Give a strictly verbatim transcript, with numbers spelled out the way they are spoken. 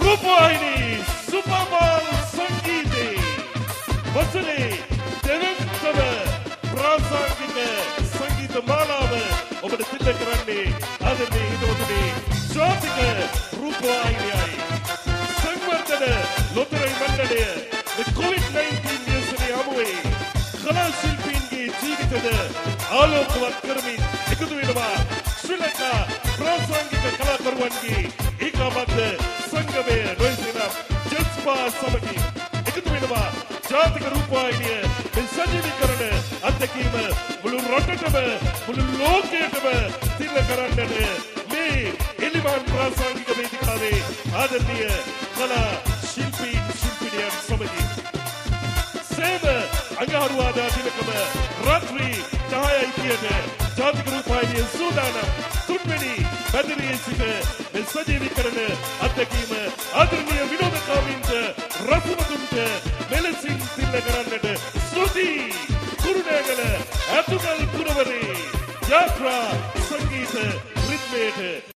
රූපවාහිනී සුපර්බෝල් සංගීතේ වසරේ දෙවන්තම ප්‍රාසංගික සංගීත මාලාව ඔබට සිද්ධ කරන්නේ ආදරණීය හිතවතුනි ජාතික රූපවාහිනියයි සංවර්ධන ලොතරැයි මණ්ඩලය කොවිඩ් නයින්ටීන් ව්‍යසනයේ හමුවේ කලා ශිල්පීන්ගේ ජීවිතද ආලෝකවත් කරමින් එකතු වෙනවා ශ්‍රී ලංකා ප්‍රාසංගික කලාකරුවන්ගේ ඒකාබද්ධ සංගමය නොයසිනම් ජස්පා සමගින් එකතු වෙනවා ජාතික රූපවාහිනිය මේ සජීවීකරණ අත්දැකීම මුළු රටටම මුළු ලෝකයටම තිල කරන්නට මේ එලිමාන් ප්‍රාසංගික වේදිකාවේ ආදරණීය කලා ශිල්පීන් ශිල්පිනියන් සමගින් සේම අඟහරුවාදා දිනකම රාත්‍රී ඡායායිතියට ජාතික රූපවාහිනිය සූදානම් තුන්වෙනි බැදරියේ සිට මේ සජීවීකරණ අත්දැකීම ආදරණීය විනෝදකාමීන්ට රසවතුන්ට මෙලෙසින් තිල කරන්නට ස්තුතියි කුරුණෑගල අතුගල් පුරවරේ යාත්‍රා සංගීත රිද්මේට